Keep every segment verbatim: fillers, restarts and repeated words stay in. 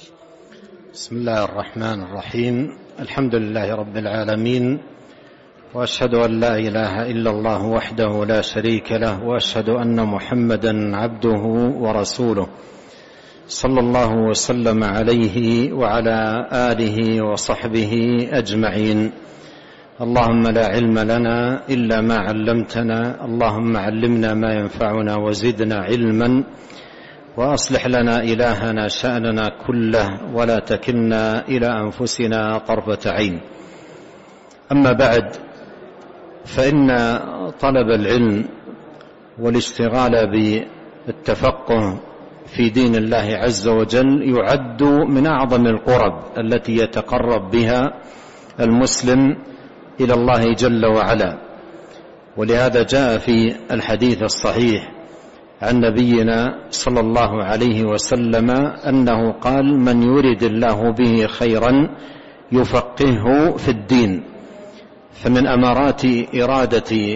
بسم الله الرحمن الرحيم. الحمد لله رب العالمين، وأشهد أن لا إله إلا الله وحده لا شريك له، وأشهد أن محمدا عبده ورسوله، صلى الله وسلم عليه وعلى آله وصحبه أجمعين. اللهم لا علم لنا إلا ما علمتنا، اللهم علمنا ما ينفعنا وزدنا علما، وأصلح لنا إلهنا شأننا كله، ولا تكلنا إلى أنفسنا طرفة عين. أما بعد، فإن طلب العلم والاشتغال بالتفقه في دين الله عز وجل يعد من أعظم القرب التي يتقرب بها المسلم إلى الله جل وعلا. ولهذا جاء في الحديث الصحيح عن نبينا صلى الله عليه وسلم أنه قال: من يرد الله به خيرا يفقهه في الدين. فمن أمارات إرادة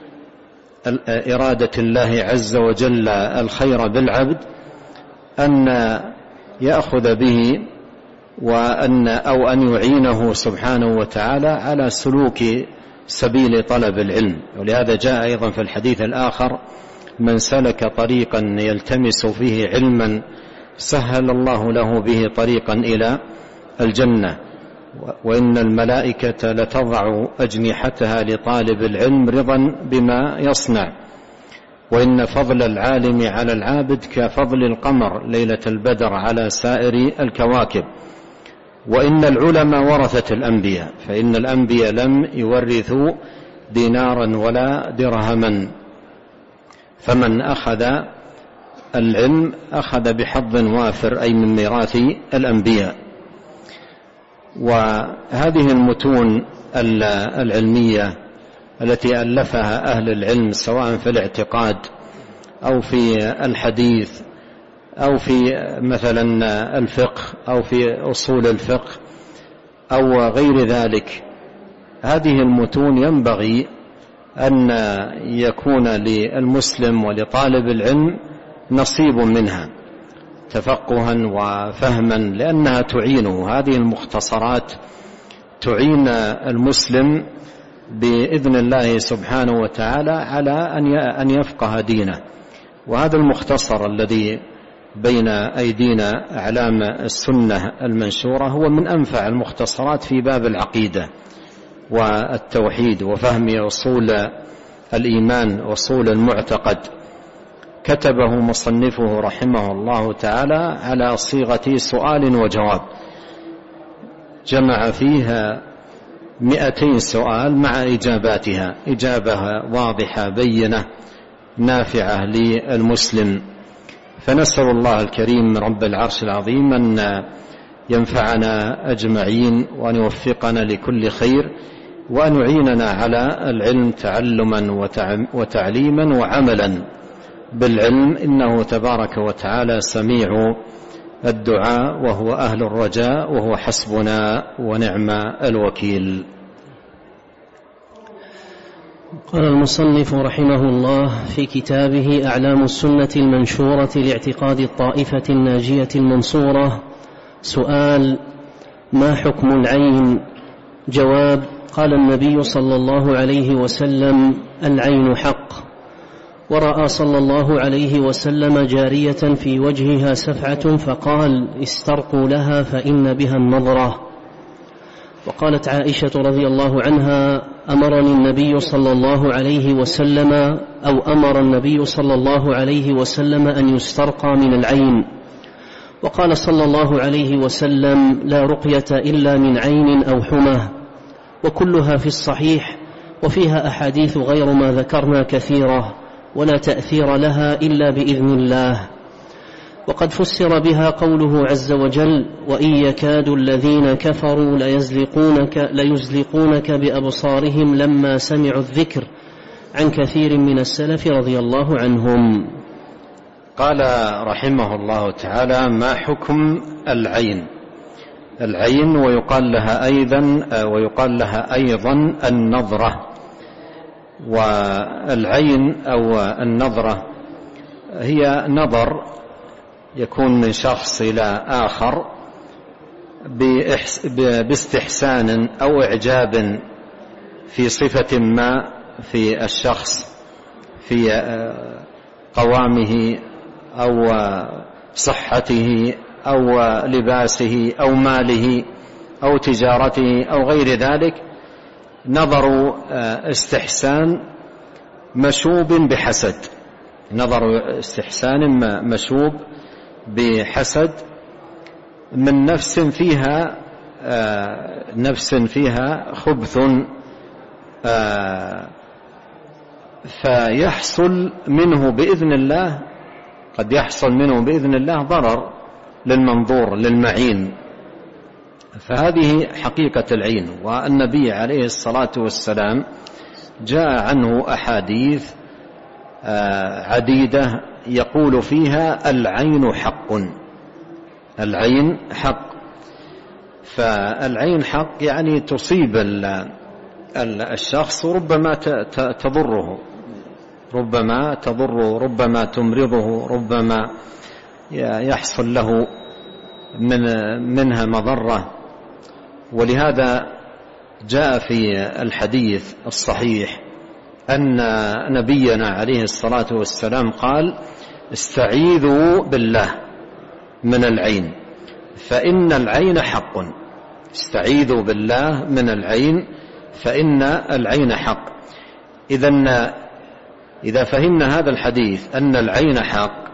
إرادة الله عز وجل الخير بالعبد أن يأخذ به وأن أو أن يعينه سبحانه وتعالى على سلوك سبيل طلب العلم. ولهذا جاء أيضا في الحديث الآخر: من سلك طريقا يلتمس فيه علما سهل الله له به طريقا إلى الجنة، وإن الملائكة لتضع أجنحتها لطالب العلم رضا بما يصنع، وإن فضل العالم على العابد كفضل القمر ليلة البدر على سائر الكواكب، وإن العلماء ورثة الأنبياء، فإن الأنبياء لم يورثوا دينارا ولا درهما، فمن أخذ العلم أخذ بحظ وافر، أي من ميراث الأنبياء. وهذه المتون العلمية التي ألفها أهل العلم سواء في الاعتقاد أو في الحديث أو في مثلا الفقه أو في أصول الفقه أو غير ذلك، هذه المتون ينبغي أن يكون للمسلم ولطالب العلم نصيب منها تفقها وفهما، لأنها تعينه. هذه المختصرات تعين المسلم بإذن الله سبحانه وتعالى على أن يفقه دينه. وهذا المختصر الذي بين أيدينا أعلام السنة المنشورة هو من أنفع المختصرات في باب العقيدة والتوحيد وفهم أصول الإيمان وأصول المعتقد. كتبه مصنفه رحمه الله تعالى على صيغة سؤال وجواب، جمع فيها مئتين سؤال مع إجاباتها، إجابة واضحة بينة نافعة للمسلم. فنسأل الله الكريم رب العرش العظيم أن ينفعنا أجمعين، وأن يوفقنا لكل خير، وأن يعيننا على العلم تعلما وتعليما وعملا بالعلم، إنه تبارك وتعالى سميع الدعاء، وهو أهل الرجاء، وهو حسبنا ونعم الوكيل. قال المصنف رحمه الله في كتابه أعلام السنة المنشورة لاعتقاد الطائفة الناجية المنصورة: سؤال: ما حكم العين؟ جواب: قال النبي صلى الله عليه وسلم: العين حق. ورأى صلى الله عليه وسلم جارية في وجهها سفعة فقال: استرقوا لها فإن بها النظرة. وقالت عائشة رضي الله عنها: أمرني النبي صلى الله عليه وسلم أو أمر النبي صلى الله عليه وسلم أن يسترقى من العين. وقال صلى الله عليه وسلم: لا رقية إلا من عين أو حمى. وكلها في الصحيح، وفيها أحاديث غير ما ذكرنا كثيرة، ولا تأثير لها إلا بإذن الله. وقد فسر بها قوله عز وجل: وإن يكاد الذين كفروا ليزلقونك, ليزلقونك بأبصارهم لما سمعوا الذكر، عن كثير من السلف رضي الله عنهم. قال رحمه الله تعالى: ما حكم العين؟ العين ويقال لها أيضا ويقال لها أيضا النظرة. والعين أو النظرة هي نظر يكون من شخص إلى آخر باستحسان أو إعجاب في صفة ما في الشخص، في قوامه أو صحته أو لباسه أو ماله أو تجارته أو غير ذلك، نظر استحسان مشوب بحسد، نظر استحسان مشوب بحسد من نفس فيها نفس فيها خبث، فيحصل منه بإذن الله، قد يحصل منه بإذن الله ضرر للمنظور للمعين. فهذه حقيقة العين. والنبي عليه الصلاة والسلام جاء عنه أحاديث عديدة يقول فيها العين حق، العين حق. فالعين حق يعني تصيب الشخص وربما تضره، ربما تضره، ربما تمرضه، ربما يحصل له من منها مضرة. ولهذا جاء في الحديث الصحيح أن نبينا عليه الصلاة والسلام قال استعيذوا بالله من العين فإن العين حق، استعيذوا بالله من العين فإن العين حق. إذن إذا فهمنا هذا الحديث أن العين حق،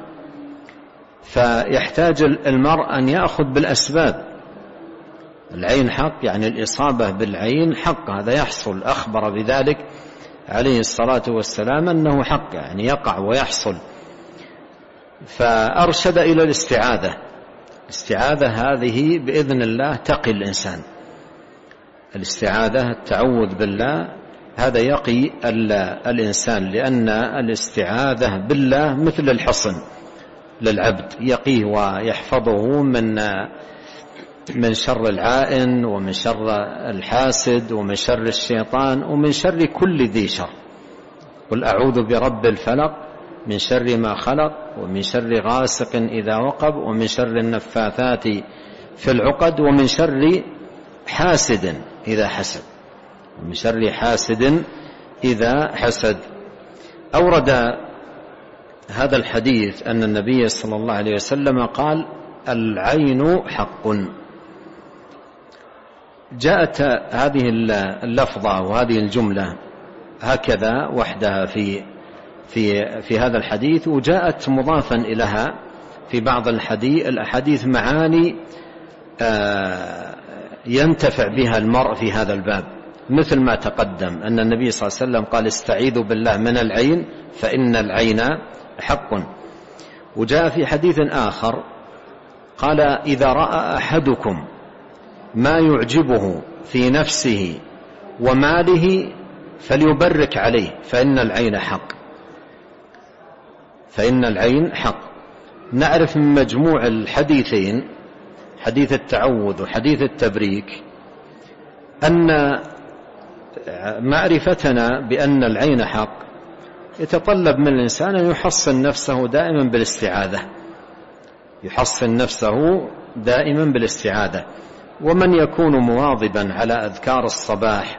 فيحتاج المرء أن يأخذ بالأسباب. العين حق يعني الإصابة بالعين حق، هذا يحصل، أخبر بذلك عليه الصلاة والسلام أنه حق، يعني يقع ويحصل. فأرشد إلى الاستعاذة. الاستعاذة هذه بإذن الله تقي الإنسان، الاستعاذة التعوذ بالله هذا يقي الإنسان، لأن الاستعاذة بالله مثل الحصن للعبد، يقيه ويحفظه من من شر العائن ومن شر الحاسد ومن شر الشيطان ومن شر كل ذي شر. قل أعوذ برب الفلق من شر ما خلق ومن شر غاسق إذا وقب ومن شر النفاثات في العقد ومن شر حاسد إذا حسد، ومن شر حاسد إذا حسد. أورد هذا الحديث أن النبي صلى الله عليه وسلم قال العين حق. جاءت هذه اللفظة وهذه الجملة هكذا وحدها في في في هذا الحديث، وجاءت مضافا إليها في بعض الأحاديث معاني ينتفع بها المرء في هذا الباب، مثل ما تقدم أن النبي صلى الله عليه وسلم قال استعيذوا بالله من العين فإن العين حق. وجاء في حديث آخر قال إذا رأى أحدكم ما يعجبه في نفسه وماله فليبرك عليه فإن العين حق، فإن العين حق. نعرف من مجموع الحديثين، حديث التعوذ وحديث التبريك، أن معرفتنا بأن العين حق يتطلب من الإنسان أن يحصن نفسه دائما بالاستعاذة، يحصن نفسه دائما بالاستعاذة. ومن يكون مواظبا على أذكار الصباح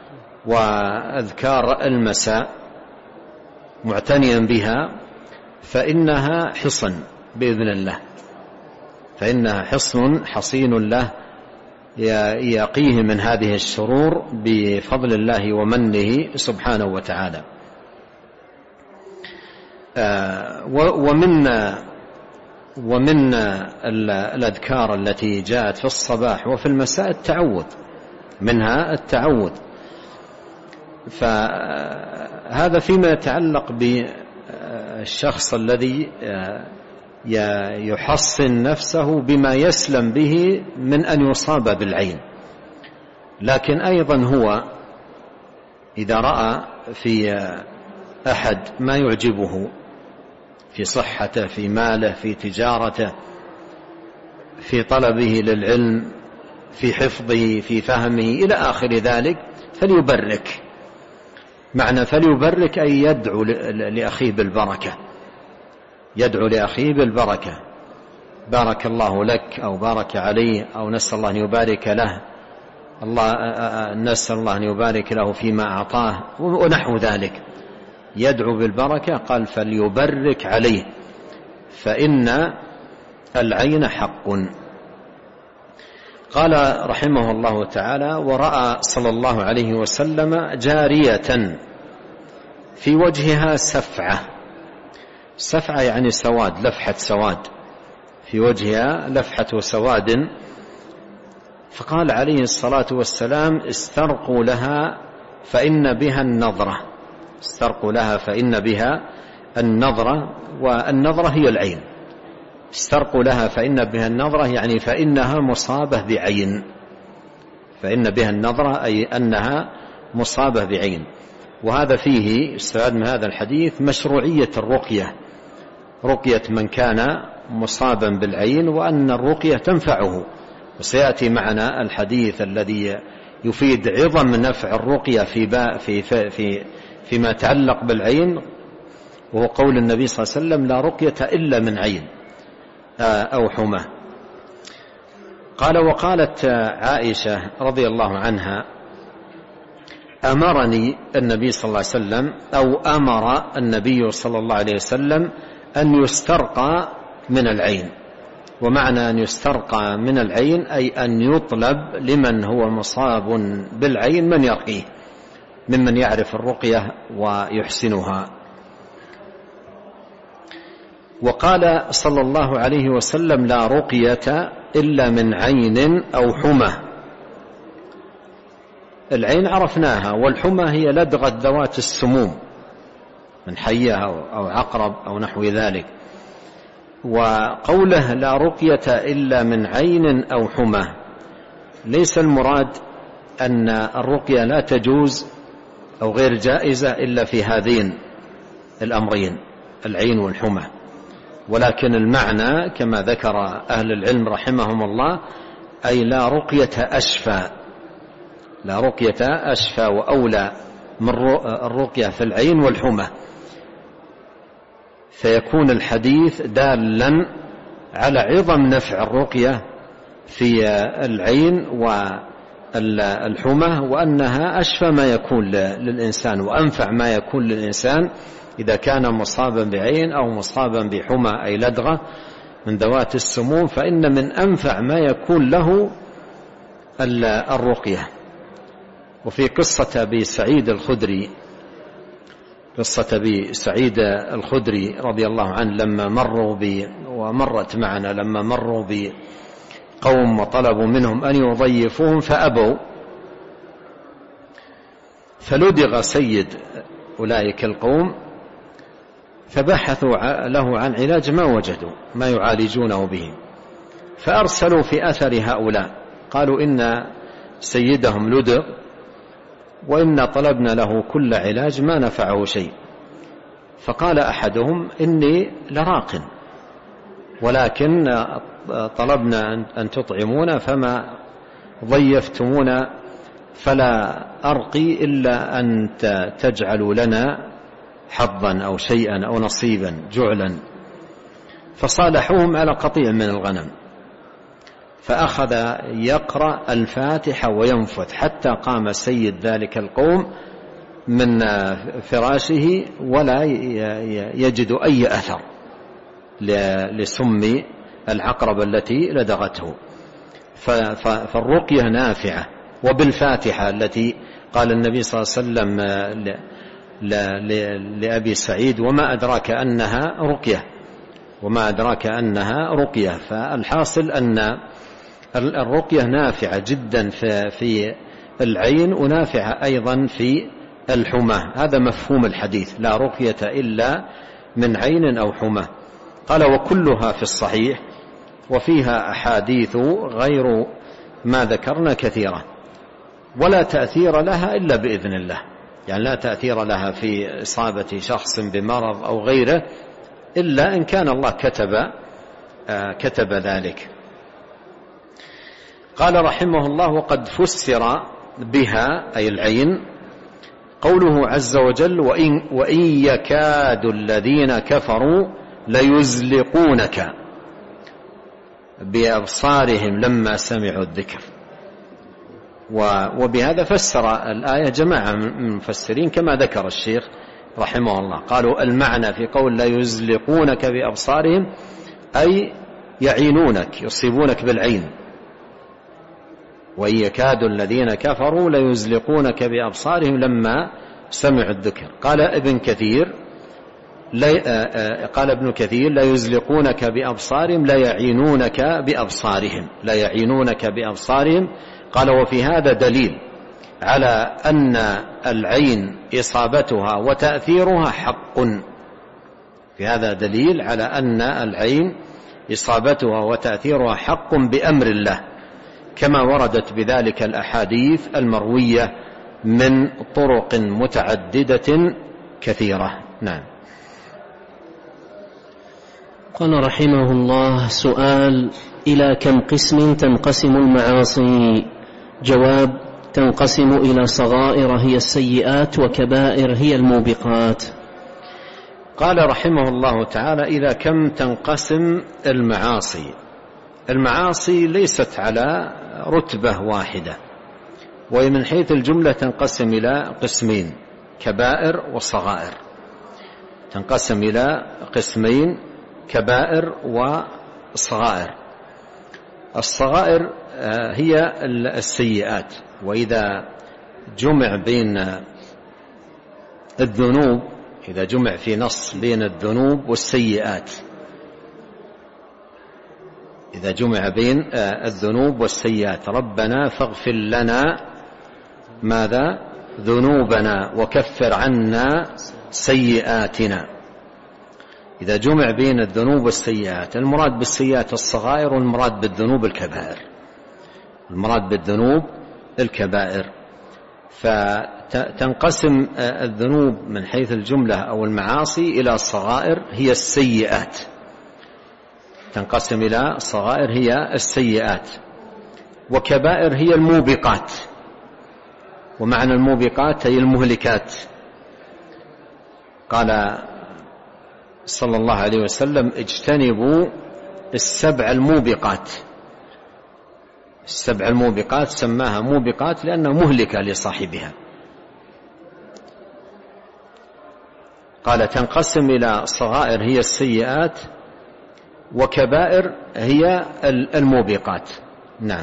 وأذكار المساء معتنيا بها فإنها حصن بإذن الله، فإنها حصن حصين له يقيه من هذه الشرور بفضل الله ومنه سبحانه وتعالى. ومن ومن الأذكار التي جاءت في الصباح وفي المساء التعوذ، منها التعوذ. فهذا فيما يتعلق بالشخص الذي يحصن نفسه بما يسلم به من أن يصاب بالعين. لكن أيضا هو إذا رأى في أحد ما يعجبه في صحته، في ماله، في تجارته، في طلبه للعلم، في حفظه، في فهمه إلى آخر ذلك، فليبرك. معنى فليبرك أي يدعو لأخيه بالبركة، يدعو لأخيه بالبركة، بارك الله لك أو بارك عليه أو نسأل الله أن يبارك له، الله نسأل الله أن يبارك له فيما أعطاه ونحو ذلك، يدعو بالبركة. قال فليبرك عليه فإن العين حق. قال رحمه الله تعالى: ورأى صلى الله عليه وسلم جارية في وجهها سفعة. سفعة يعني سواد، لفحة سواد، في وجهها لفحة سواد. فقال عليه الصلاة والسلام: استرقوا لها فإن بها النظرة. استرقوا لها فإن بها النظرة، والنظرة هي العين. استرقوا لها فإن بها النظرة يعني فإنها مصابة بعين، فإن بها النظرة أي أنها مصابة بعين. وهذا فيه استفاد من هذا الحديث مشروعية الرقية، رقية من كان مصابا بالعين، وأن الرقية تنفعه. وسيأتي معنا الحديث الذي يفيد عظم نفع الرقية في في في فيما يتعلق بالعين، وهو قول النبي صلى الله عليه وسلم: لا رقية إلا من عين أو حمى. قال: وقالت عائشة رضي الله عنها: أمرني النبي صلى الله عليه وسلم أو أمر النبي صلى الله عليه وسلم أن يسترقى من العين. ومعنى أن يسترقى من العين أي أن يطلب لمن هو مصاب بالعين من يرقيه، ممن يعرف الرقية ويحسنها. وقال صلى الله عليه وسلم: لا رقية إلا من عين أو حمى. العين عرفناها، والحمى هي لدغة ذوات السموم من حية أو عقرب أو نحو ذلك. وقوله لا رقية إلا من عين أو حمى ليس المراد أن الرقية لا تجوز أو غير جائزة إلا في هذين الأمرين، العين والحمى، ولكن المعنى كما ذكر أهل العلم رحمهم الله أي لا رقية أشفى، لا رقية أشفى وأولى من الرقية في العين والحمى. فيكون الحديث دالا على عظم نفع الرقية في العين والحمى، وأنها أشفى ما يكون للإنسان وأنفع ما يكون للإنسان إذا كان مصابا بعين أو مصابا بحمى أي لدغة من ذوات السموم، فإن من أنفع ما يكون له الرقية. وفي قصة أبي سعيد الخدري، قصة أبي سعيد الخدري رضي الله عنه لما مروا ب ومرت معنا لما مروا بقوم وطلبوا منهم أن يضيفوهم فأبوا، فلدغ سيد أولئك القوم فبحثوا له عن علاج ما وجدوا ما يعالجونه به، فأرسلوا في أثر هؤلاء، قالوا إن سيدهم لدغ وإن طلبنا له كل علاج ما نفعه شيء. فقال أحدهم: إني لراق، ولكن طلبنا أن تطعمونا فما ضيفتمونا، فلا أرقي إلا أن تجعلوا لنا حظا أو شيئا أو نصيبا جعلا. فصالحوهم على قطيع من الغنم، فأخذ يقرأ الفاتحة وينفث حتى قام سيد ذلك القوم من فراشه ولا يجد أي أثر لسم العقرب التي لدغته. فالرقية نافعة. وبالفاتحة التي قال النبي صلى الله عليه وسلم لأبي سعيد: وما أدراك أنها رقية، وما أدراك أنها رقية. فالحاصل أن الرقية نافعة جدا في العين ونافعة أيضا في الحمى. هذا مفهوم الحديث: لا رقية إلا من عين أو حمى. قال: وكلها في الصحيح، وفيها أحاديث غير ما ذكرنا كثيرة، ولا تأثير لها إلا بإذن الله، يعني لا تأثير لها في إصابة شخص بمرض أو غيره إلا إن كان الله كتب كتب ذلك. قال رحمه الله: وقد فسر بها أي العين قوله عز وجل: وإن, وإن يكاد الذين كفروا ليزلقونك. بأبصارهم لما سمعوا الذكر. وبهذا فسر الآية جماعة من المفسرين كما ذكر الشيخ رحمه الله، قالوا المعنى في قول لا يزلقونك بأبصارهم أي يعينونك، يصيبونك بالعين، وإن يكاد الذين كفروا ليزلقونك بأبصارهم لما سمعوا الذكر. قال ابن كثير قال ابن كثير لا يزلقونك بأبصارهم لا يعينونك بأبصارهم، لا يعينونك بأبصارهم. قال وفي هذا دليل على أن العين إصابتها وتأثيرها حق، في هذا دليل على أن العين إصابتها وتأثيرها حق بأمر الله، كما وردت بذلك الأحاديث المروية من طرق متعددة كثيرة. نعم. قال رحمه الله: سؤال: إلى كم قسم تنقسم المعاصي؟ جواب: تنقسم إلى صغائر هي السيئات، وكبائر هي الموبقات. قال رحمه الله تعالى: إلى كم تنقسم المعاصي؟ المعاصي ليست على رتبة واحدة، ومن حيث الجملة تنقسم إلى قسمين: كبائر وصغائر. تنقسم إلى قسمين: كبائر وصغائر. الصغائر هي السيئات، وإذا جمع بين الذنوب، إذا جمع في نص بين الذنوب والسيئات، إذا جمع بين الذنوب والسيئات: ربنا فاغفر لنا ماذا؟ ذنوبنا وكفر عنا سيئاتنا. إذا جمع بين الذنوب والسيئات، المراد بالسيئات الصغائر، والمراد بالذنوب الكبائر. المراد بالذنوب الكبائر. فتنقسم الذنوب من حيث الجملة أو المعاصي إلى صغائر هي السيئات، تنقسم إلى صغائر هي السيئات، وكبائر هي الموبقات. ومعنى الموبقات هي المهلكات. قال صلى الله عليه وسلم: اجتنبوا السبع الموبقات. السبع الموبقات سماها موبقات لأنها مهلكة لصاحبها. قال: تنقسم إلى صغائر هي السيئات، وكبائر هي الموبقات. نعم.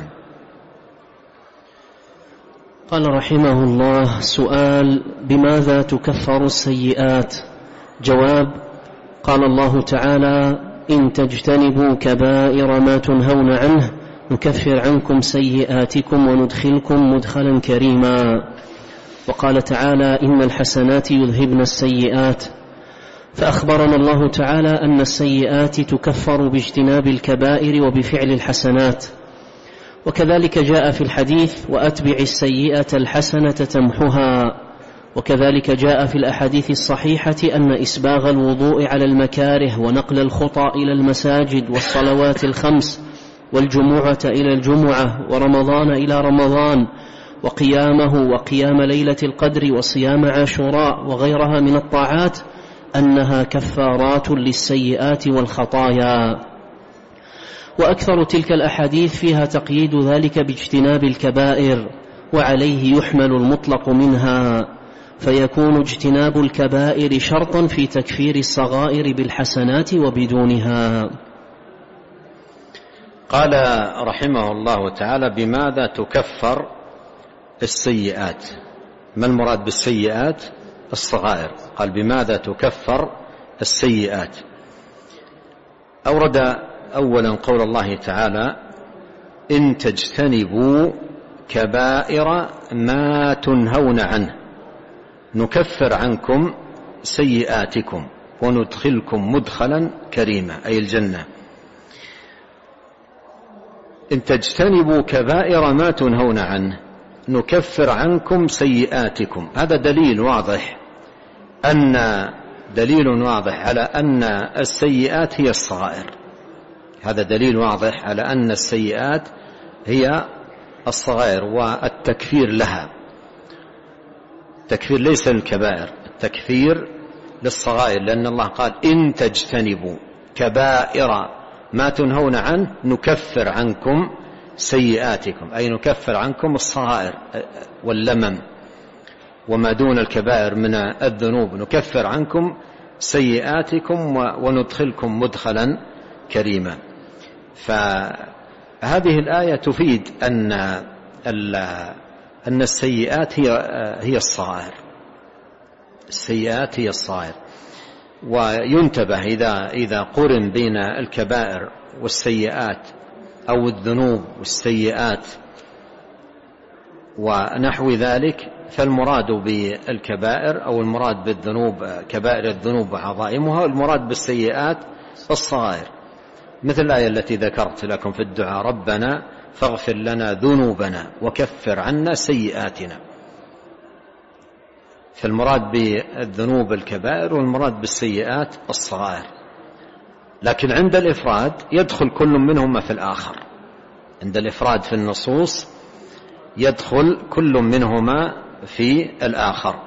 قال رحمه الله: سؤال: بماذا تكفر السيئات؟ جواب: قال الله تعالى: إن تجتنبوا كبائر ما تنهون عنه نكفر عنكم سيئاتكم وندخلكم مدخلا كريما. وقال تعالى: إن الحسنات يذهبن السيئات. فأخبرنا الله تعالى أن السيئات تكفر باجتناب الكبائر وبفعل الحسنات. وكذلك جاء في الحديث: وأتبع السيئة الحسنة تمحها. وكذلك جاء في الأحاديث الصحيحة أن إسباغ الوضوء على المكاره، ونقل الخطى إلى المساجد، والصلوات الخمس، والجمعة إلى الجمعة، ورمضان إلى رمضان، وقيامه وقيام ليلة القدر، وصيام عاشوراء، وغيرها من الطاعات، أنها كفارات للسيئات والخطايا. وأكثر تلك الأحاديث فيها تقييد ذلك باجتناب الكبائر، وعليه يحمل المطلق منها، فيكون اجتناب الكبائر شرطا في تكفير الصغائر بالحسنات وبدونها. قال رحمه الله تعالى: بماذا تكفر السيئات؟ ما المراد بالسيئات؟ الصغائر. قال: بماذا تكفر السيئات؟ أورد أولا قول الله تعالى: إن تجتنبوا كبائر ما تنهون عنه نكفر عنكم سيئاتكم وندخلكم مدخلا كريما، أي الجنة. إن تجتنبوا كبائر ما تنهون عنه نكفر عنكم سيئاتكم. هذا دليل واضح أن دليل واضح على أن السيئات هي الصغائر. هذا دليل واضح على أن السيئات هي الصغائر، والتكفير لها. التكفير ليس للكبائر، التكفير للصغائر، لأن الله قال: إن تجتنبوا كبائر ما تنهون عنه نكفر عنكم سيئاتكم، أي نكفر عنكم الصغائر واللمم وما دون الكبائر من الذنوب، نكفر عنكم سيئاتكم وندخلكم مدخلا كريما. فهذه الآية تفيد أن أن السيئات هي هي الصغائر، السيئات هي الصغائر. وينتبه إذا إذا قرن بين الكبائر والسيئات أو الذنوب والسيئات ونحو ذلك، فالمراد بالكبائر أو المراد بالذنوب كبائر الذنوب وعظائمها، والمراد بالسيئات الصغائر، مثل الآية التي ذكرت لكم في الدعاء: ربنا فاغفر لنا ذنوبنا وكفر عنا سيئاتنا. فالمراد بالذنوب الكبائر والمراد بالسيئات الصغائر. لكن عند الإفراد يدخل كل منهما في الآخر، عند الإفراد في النصوص يدخل كل منهما في الآخر.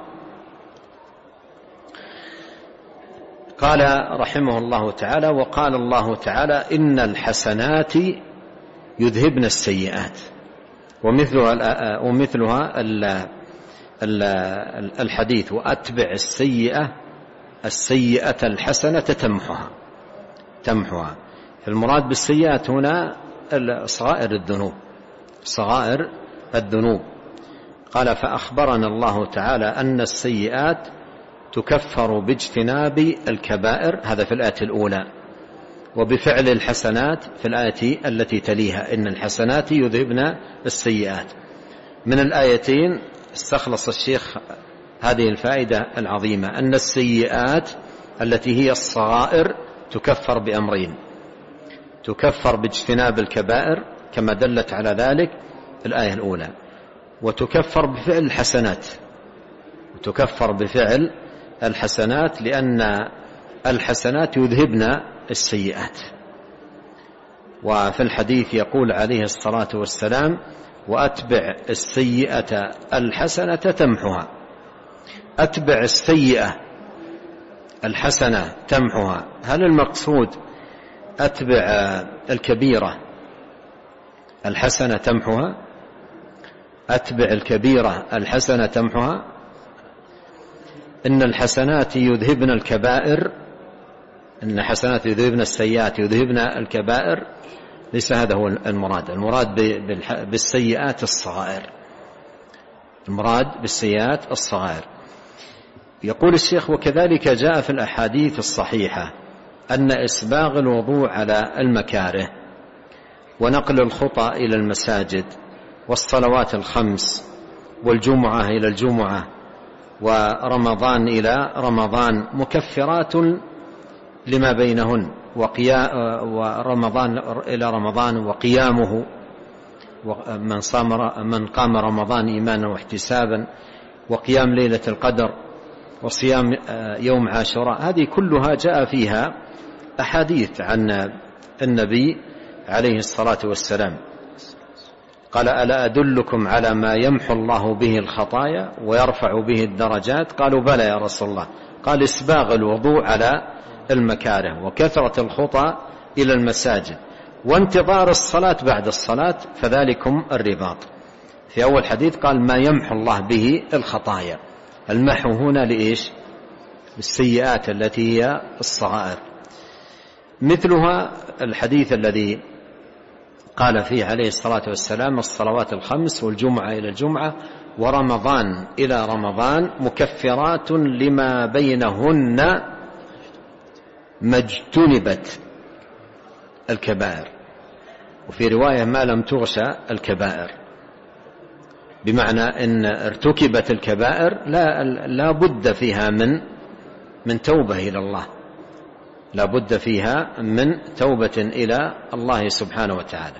قال رحمه الله تعالى: وقال الله تعالى: إن الحسنات يذهبن السيئات، ومثلها, ومثلها الحديث: وأتبع السيئة السيئة الحسنة تمحها تمحها. فالمراد بالسيئات هنا صغائر الذنوب، صغائر الذنوب. قال: فأخبرنا الله تعالى أن السيئات تكفر باجتناب الكبائر، هذا في الآية الأولى، وبفعل الحسنات في الآية التي تليها: إن الحسنات يذهبن السيئات. من الآيتين استخلص الشيخ هذه الفائدة العظيمة، أن السيئات التي هي الصغائر تكفر بأمرين: تكفر باجتناب الكبائر كما دلت على ذلك الآية الأولى، وتكفر بفعل الحسنات، وتكفر بفعل الحسنات لأن الحسنات يذهبن السيئات. وفي الحديث يقول عليه الصلاة والسلام: وأتبع السيئة الحسنة تمحها. أتبع السيئة الحسنة تمحها، هل المقصود أتبع الكبيرة الحسنة تمحها؟ أتبع الكبيرة الحسنة تمحها؟ إن الحسنات يذهبن الكبائر، إن حسنات يذهبن السيئات يذهبن الكبائر، ليس هذا هو المراد. المراد بالسيئات الصغائر، المراد بالسيئات الصغائر. يقول الشيخ: وكذلك جاء في الأحاديث الصحيحة أن إسباغ الوضوء على المكاره، ونقل الخطى إلى المساجد، والصلوات الخمس، والجمعة إلى الجمعة، ورمضان إلى رمضان مكفرات لما بينهن، ورمضان إلى رمضان وقيامه، من صام من قام رمضان إيمانا واحتسابا، وقيام ليلة القدر، وصيام يوم عاشوراء. هذه كلها جاء فيها أحاديث عن النبي عليه الصلاة والسلام. قال: ألا أدلكم على ما يمحو الله به الخطايا ويرفع به الدرجات؟ قالوا: بلى يا رسول الله. قال: إسباغ الوضوء على المكاره، وكثرة الخطى إلى المساجد، وانتظار الصلاة بعد الصلاة، فذلكم الرباط. في أول حديث قال: ما يمحو الله به الخطايا. المحو هنا لإيش؟ السيئات التي هي الصغائر. مثلها الحديث الذي قال فيه عليه الصلاة والسلام: الصلوات الخمس، والجمعة إلى الجمعة، ورمضان إلى رمضان مكفرات لما بينهن ما اجتنبت الكبائر. وفي رواية: ما لم تغش الكبائر، بمعنى إن ارتكبت الكبائر لا, لا بد فيها من من توبة إلى الله، لا بد فيها من توبة إلى الله سبحانه وتعالى.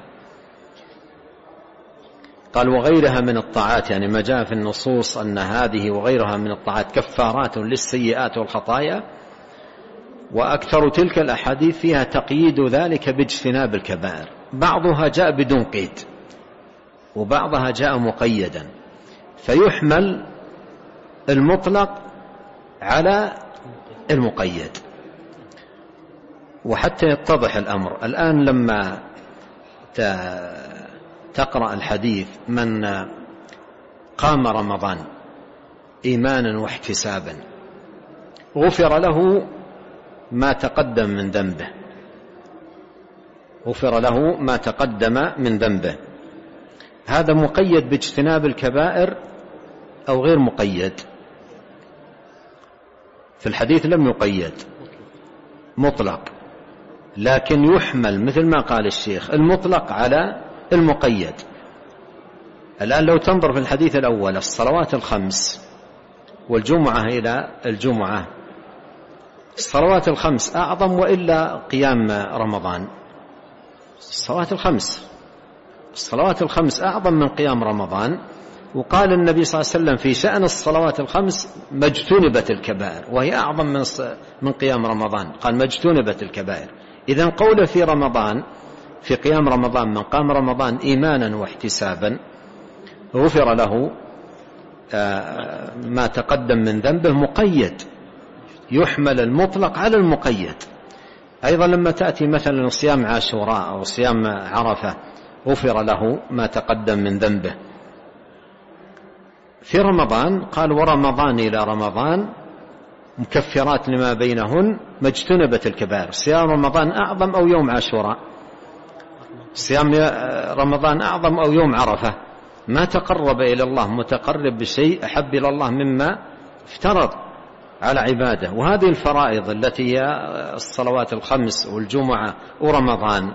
قال: وغيرها من الطاعات، يعني ما جاء في النصوص أن هذه وغيرها من الطاعات كفارات للسيئات والخطايا. وأكثر تلك الأحاديث فيها تقييد ذلك باجتناب الكبائر، بعضها جاء بدون قيد وبعضها جاء مقيدا، فيحمل المطلق على المقيد. وحتى يتضح الأمر. الآن لما تقرأ الحديث من قام رمضان إيمانا واحتسابا غفر له ما تقدم من ذنبه، غفر له ما تقدم من ذنبه، هذا مقيد باجتناب الكبائر أو غير مقيد؟ في الحديث لم يقيد، مطلق، لكن يحمل مثل ما قال الشيخ المطلق على المقيد. الآن لو تنظر في الحديث الأول الصلوات الخمس والجمعة إلى الجمعة، الصلوات الخمس أعظم وإلا قيام رمضان؟ الصلوات الخمس الصلوات الخمس أعظم من قيام رمضان. وقال النبي صلى الله عليه وسلم في شأن الصلوات الخمس ما اجتنبت الكبائر، وهي أعظم من من قيام رمضان، قال ما اجتنبت الكبائر. إذن قوله في رمضان في قيام رمضان من قام رمضان إيمانا واحتسابا غفر له ما تقدم من ذنبه مقيد، يحمل المطلق على المقيد. أيضا لما تأتي مثلا صيام عاشوراء أو صيام عرفة غفر له ما تقدم من ذنبه. في رمضان قال ورمضان إلى رمضان مكفرات لما بينهن ما اجتنبت الكبائر. صيام رمضان أعظم أو يوم عاشوراء؟ صيام رمضان أعظم أو يوم عرفة؟ ما تقرب إلى الله متقرب بشيء أحب إلى الله مما افترض على عباده. وهذه الفرائض التي هي الصلوات الخمس والجمعة ورمضان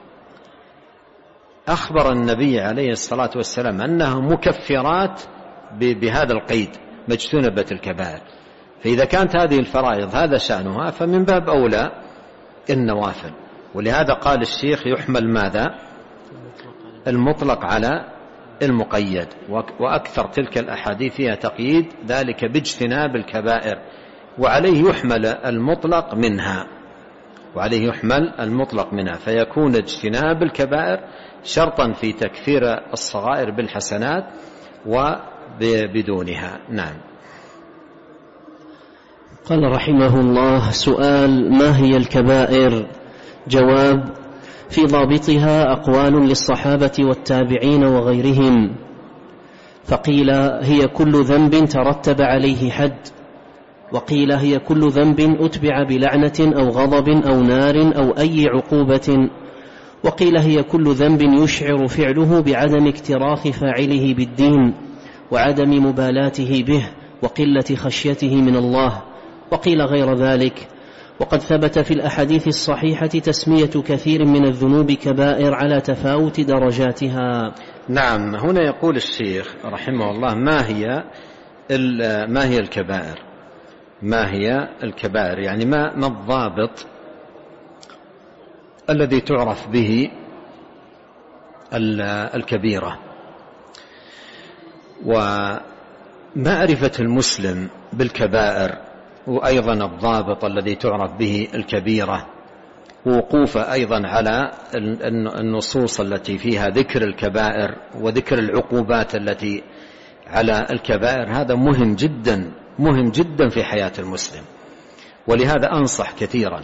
أخبر النبي عليه الصلاة والسلام أنها مكفرات بهذا القيد ما اجتنبت الكبائر. فإذا كانت هذه الفرائض هذا شأنها فمن باب أولى النوافل. ولهذا قال الشيخ يحمل ماذا؟ المطلق على المقيد. وأكثر تلك الأحاديث فيها تقييد ذلك باجتناب الكبائر، وعليه يحمل المطلق منها وعليه يحمل المطلق منها فيكون اجتناب الكبائر شرطا في تكفير الصغائر بالحسنات وبدونها. نعم. قال رحمه الله: سؤال: ما هي الكبائر؟ جواب: في ضابطها أقوال للصحابة والتابعين وغيرهم، فقيل هي كل ذنب ترتب عليه حد، وقيل هي كل ذنب أتبع بلعنة أو غضب أو نار أو أي عقوبة، وقيل هي كل ذنب يشعر فعله بعدم اكتراث فاعله بالدين وعدم مبالاته به وقلة خشيته من الله، وقيل غير ذلك. وقد ثبت في الأحاديث الصحيحة تسمية كثير من الذنوب كبائر على تفاوت درجاتها. نعم. هنا يقول الشيخ رحمه الله: ما هي ما هي الكبائر؟ ما هي الكبائر يعني ما ما الضابط الذي تعرف به الكبيرة؟ ومعرفة المسلم بالكبائر وأيضا الضابط الذي تعرف به الكبيرة، ووقوفه أيضا على النصوص التي فيها ذكر الكبائر وذكر العقوبات التي على الكبائر، هذا مهم جدا مهم جدا في حياة المسلم. ولهذا أنصح كثيرا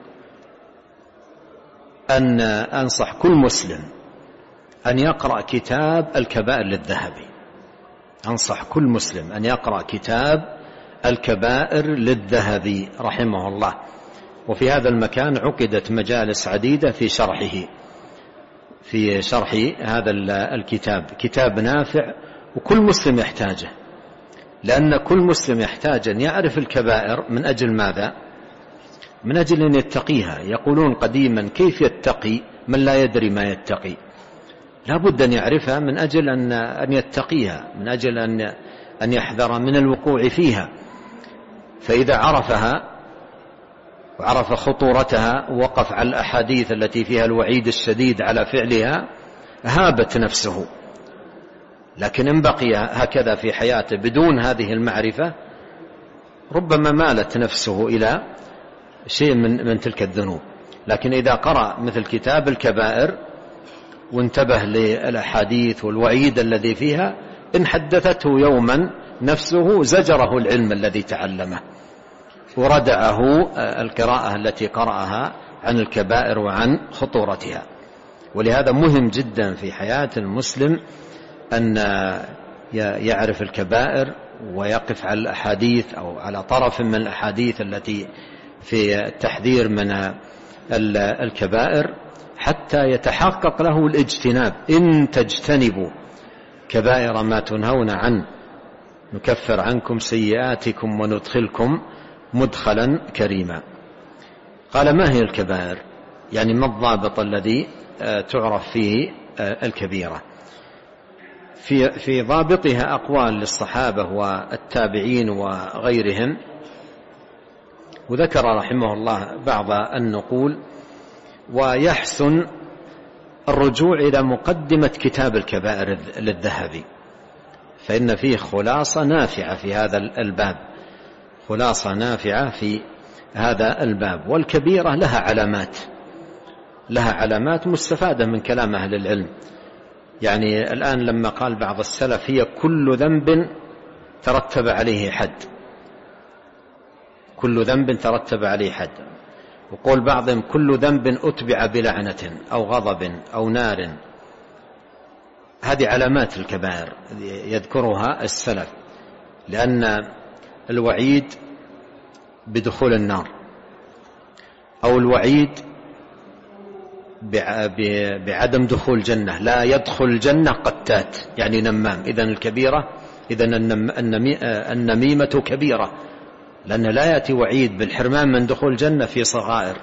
أن أنصح كل مسلم أن يقرأ كتاب الكبائر للذهبي. أنصح كل مسلم أن يقرأ كتاب الكبائر للذهبي رحمه الله. وفي هذا المكان عقدت مجالس عديدة في شرحه في شرح هذا الكتاب. كتاب نافع وكل مسلم يحتاجه، لأن كل مسلم يحتاج أن يعرف الكبائر. من أجل ماذا؟ من أجل أن يتقيها. يقولون قديما: كيف يتقي من لا يدري ما يتقي؟ لا بد أن يعرفها من أجل أن يتقيها، من أجل أن يحذر من الوقوع فيها. فإذا عرفها وعرف خطورتها ووقف على الأحاديث التي فيها الوعيد الشديد على فعلها هابت نفسه. لكن إن بقي هكذا في حياته بدون هذه المعرفة ربما مالت نفسه إلى شيء من, من تلك الذنوب. لكن إذا قرأ مثل كتاب الكبائر وانتبه للأحاديث والوعيد الذي فيها، إن حدثته يوما نفسه زجره العلم الذي تعلمه وردعه القراءة التي قرأها عن الكبائر وعن خطورتها. ولهذا مهم جدا في حياة المسلم أن يعرف الكبائر ويقف على الأحاديث أو على طرف من الأحاديث التي في التحذير من الكبائر حتى يتحقق له الاجتناب. إن تجتنبوا كبائر ما تنهون عنه نكفر عنكم سيئاتكم وندخلكم مدخلا كريما. قال: ما هي الكبائر؟ يعني ما الضابط الذي تعرف فيه الكبيرة؟ في في ضابطها أقوال للصحابة والتابعين وغيرهم، وذكر رحمه الله بعض النقول. ويحسن الرجوع إلى مقدمة كتاب الكبائر للذهبي، فإن فيه خلاصة نافعة في هذا الباب، خلاصة نافعة في هذا الباب. والكبيرة لها علامات، لها علامات مستفادة من كلام أهل العلم. يعني الآن لما قال بعض السلف: هي كل ذنب ترتب عليه حد، كل ذنب ترتب عليه حد. وقول بعضهم: كل ذنب أتبع بلعنة أو غضب أو نار. هذه علامات الكبائر يذكرها السلف، لأن الوعيد بدخول النار أو الوعيد بعدم دخول الجنة، لا يدخل الجنة قتات يعني نمام. إذن الكبيرة، إذن النميمة كبيرة، لأن لا يأتي وعيد بالحرمان من دخول الجنة في صغائر،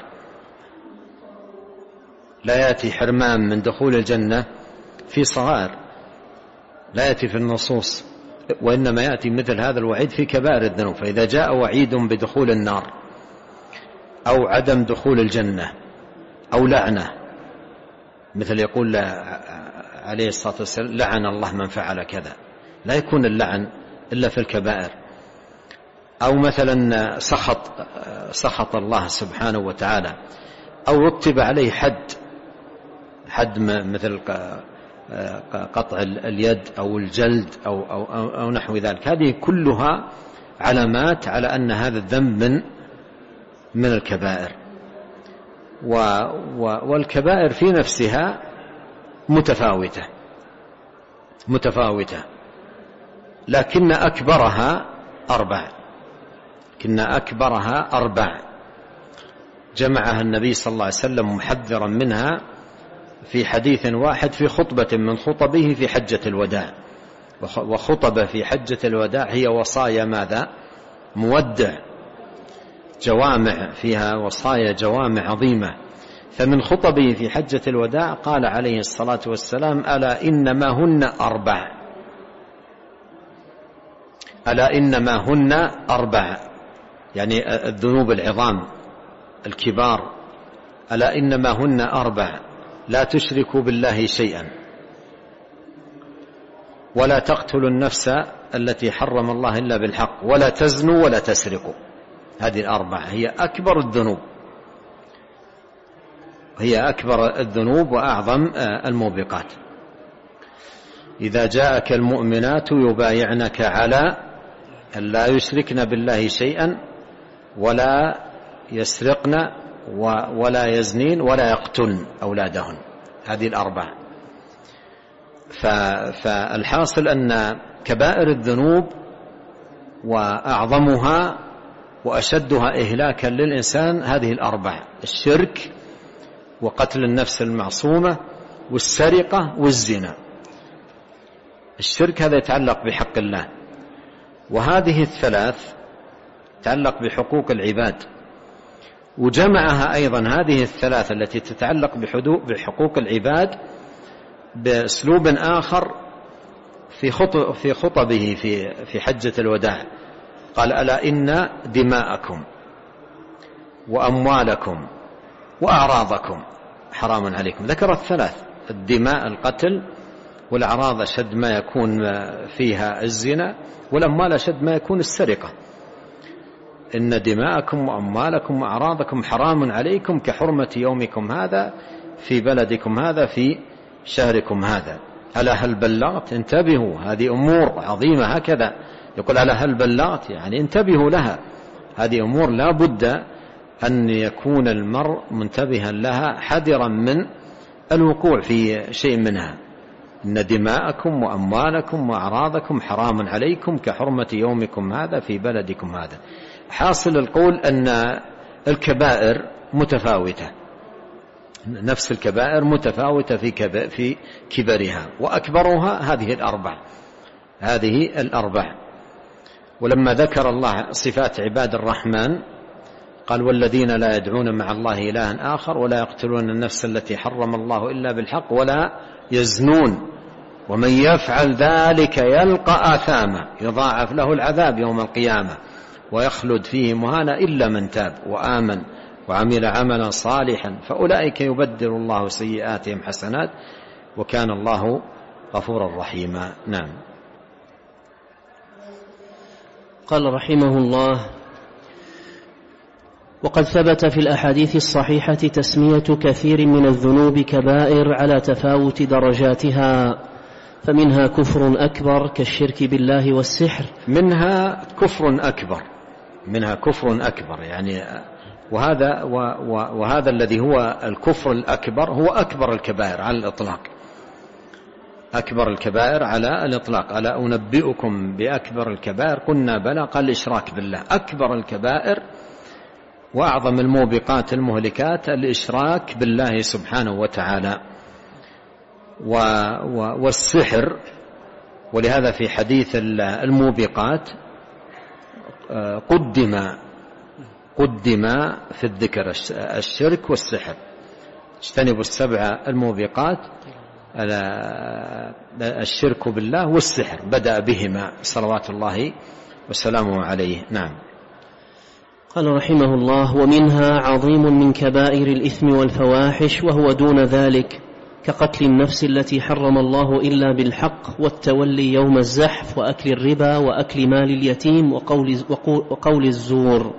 لا يأتي حرمان من دخول الجنة في صغائر، لا يأتي في النصوص، وإنما يأتي مثل هذا الوعيد في كبائر الذنوب. فإذا جاء وعيد بدخول النار أو عدم دخول الجنة أو لعنة، مثل يقول عليه الصلاة والسلام: لعن الله من فعل كذا، لا يكون اللعن إلا في الكبائر. أو مثلا سخط سخط الله سبحانه وتعالى، أو رتب عليه حد، حد مثل قطع اليد أو الجلد أو, أو, أو, أو نحو ذلك. هذه كلها علامات على أن هذا الذنب من من الكبائر. والكبائر في نفسها متفاوتة متفاوتة لكن أكبرها أربع لكن أكبرها أربع جمعها النبي صلى الله عليه وسلم محذرا منها في حديث واحد في خطبة من خطبه في حجة الوداع. وخطبة في حجة الوداع هي وصايا ماذا؟ مودع، جوامع، فيها وصايا جوامع عظيمة. فمن خطبه في حجة الوداع قال عليه الصلاة والسلام: ألا إنما هن أربع ألا إنما هن أربع يعني الذنوب العظام الكبار. ألا إنما هن أربع: لا تشركوا بالله شيئا، ولا تقتلوا النفس التي حرم الله إلا بالحق، ولا تزنوا، ولا تسرقوا. هذه الأربع هي أكبر الذنوب، هي أكبر الذنوب وأعظم الموبقات. إذا جاءك المؤمنات يبايعنك على أن لا يشركن بالله شيئا، ولا يسرقن، ولا يزنين، ولا يقتلن أولادهن. هذه الأربع. فالحاصل أن كبائر الذنوب وأعظمها وأشدها إهلاكا للإنسان هذه الأربع: الشرك، وقتل النفس المعصومة، والسرقة، والزنا. الشرك هذا يتعلق بحق الله، وهذه الثلاث تتعلق بحقوق العباد. وجمعها أيضا هذه الثلاث التي تتعلق بحقوق العباد بأسلوب آخر في خطب في خطبه في في حجة الوداع. قال: ألا إن دماءكم وأموالكم وأعراضكم حرام عليكم. ذكر الثلاث: الدماء القتل، والأعراض أشد ما يكون فيها الزنا، والأموال أشد ما يكون السرقة. إن دماءكم وأموالكم وأعراضكم حرام عليكم كحرمة يومكم هذا في بلدكم هذا في شهركم هذا. ألا هل بلغت؟ انتبهوا، هذه أمور عظيمة. هكذا يقول: ألا هل بلغت؟ يعني انتبهوا لها، هذه أمور لا بد أن يكون المرء منتبها لها حذرا من الوقوع في شيء منها. إن دماءكم وأموالكم وأعراضكم حرام عليكم كحرمة يومكم هذا في بلدكم هذا. حاصل القول أن الكبائر متفاوتة، نفس الكبائر متفاوتة في كبرها، وأكبرها هذه الأربع هذه الأربع. ولما ذكر الله صفات عباد الرحمن قال: والذين لا يدعون مع الله إلها آخر ولا يقتلون النفس التي حرم الله إلا بالحق ولا يزنون ومن يفعل ذلك يلقى آثاما يضاعف له العذاب يوم القيامة ويخلد فيه مهانا إلا من تاب وآمن وعمل عملا صالحا فأولئك يبدل الله سيئاتهم حسنات وكان الله غفورا رحيما. نعم. قال رحمه الله: وقد ثبت في الأحاديث الصحيحة تسمية كثير من الذنوب كبائر على تفاوت درجاتها، فمنها كفر أكبر كالشرك بالله والسحر. منها كفر أكبر منها كفر أكبر يعني وهذا, وهذا الذي هو الكفر الأكبر هو أكبر الكبائر على الإطلاق. أكبر الكبائر على الإطلاق. ألا أنبئكم بأكبر الكبائر؟ قلنا بلى. قال: الإشراك بالله. أكبر الكبائر وأعظم الموبقات المهلكات الإشراك بالله سبحانه وتعالى. والسحر، ولهذا في حديث الموبقات قدم قدم في الذكر الشرك والسحر. اجتنبوا السبع الموبقات، الشرك بالله والسحر بدأ بهما صلوات الله وسلامه عليه. نعم. قال رحمه الله: ومنها عظيم من كبائر الإثم والفواحش وهو دون ذلك كقتل النفس التي حرم الله إلا بالحق والتولي يوم الزحف وأكل الربا وأكل مال اليتيم وقول, وقول الزور.